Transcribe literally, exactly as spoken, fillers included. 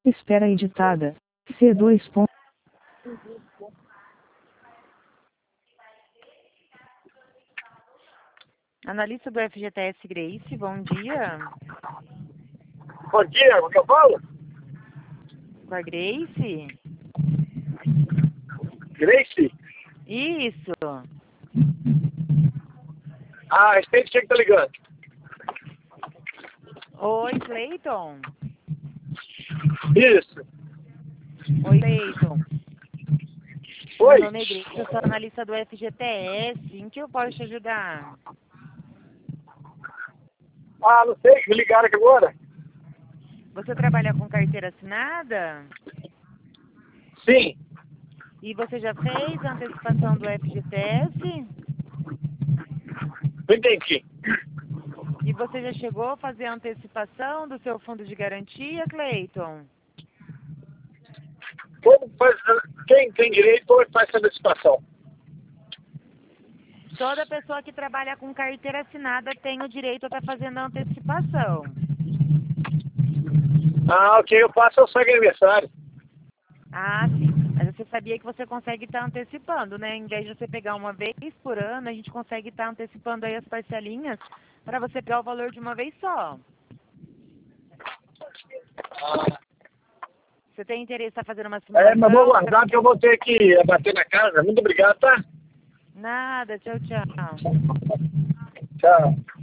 Espera editada. C dois pontos. Analista do F G T S Grace, bom dia. Bom dia, o que eu falo? Com a Grace? Grace? Isso. Ah, a respeito de quem que tá ligando? Oi, Cleiton. Isso. Oi, Cleiton. Oi? Meu nome é Grace, eu sou analista do F G T S. Em que eu posso te ajudar? Ah, não sei, me ligaram aqui agora. Você trabalha com carteira assinada? Sim. E você já fez a antecipação do F G T S? Não entendi. E você já chegou a fazer a antecipação do seu fundo de garantia, Cleiton? Como faz, quem tem direito faz essa antecipação? Toda pessoa que trabalha com carteira assinada tem o direito a estar fazendo a antecipação. Ah, ok, eu faço o sangue aniversário. Ah, sim. Mas você sabia que você consegue estar antecipando, né? Em vez de você pegar uma vez por ano, a gente consegue estar antecipando aí as parcelinhas para você pegar o valor de uma vez só. Você tem interesse em estar fazendo uma simulação? É, mas vou guardar porque eu vou ter que bater na casa. Muito obrigado, tá? Nada, tchau, tchau. Tchau.